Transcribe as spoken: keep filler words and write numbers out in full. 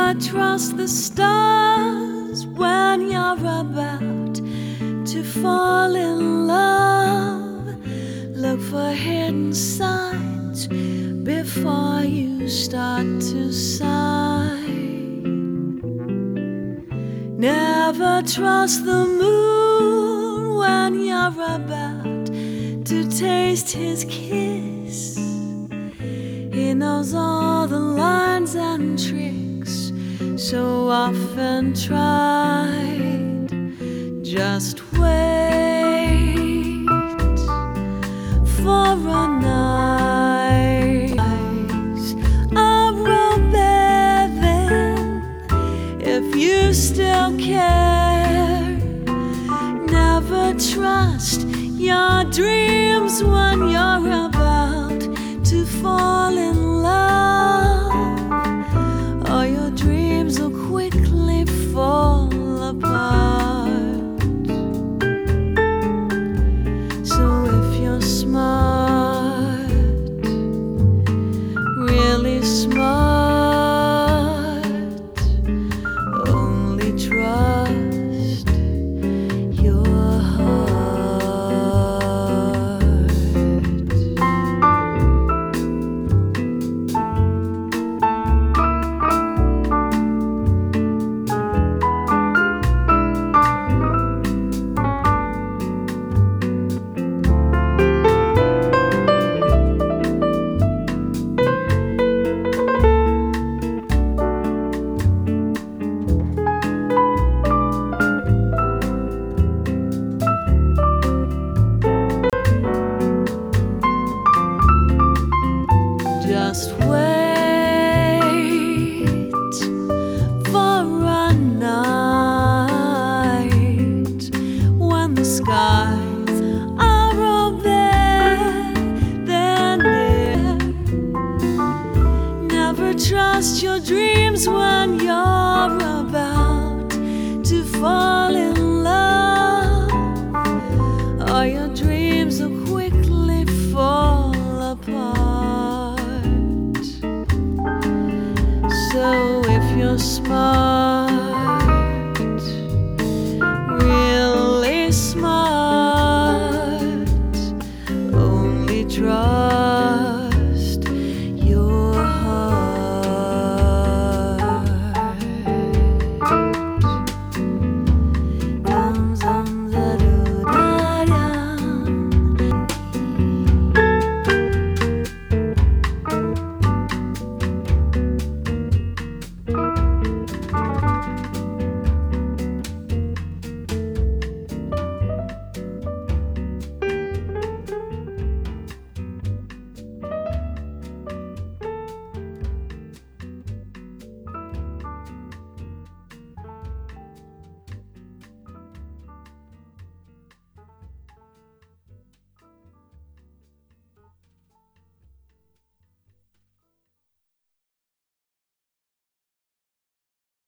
Never trust the stars when you're about to fall in love. Look for hidden signs before you start to sigh. Never trust the moon when you're about to taste his kiss. He knows all the lines and tricks so often tried. Just wait for a night of rebellion. If you still care, never trust your dreams when you're about to fall in love, or your dreams will quickly fall apart. So if you're smart, really smart, only trust your heart. Just wait for a night when the skies are all bare, they're near. Never trust your dreams when you're about to fall in love, or your dreams will quickly fall apart. So if you're smart, really smart,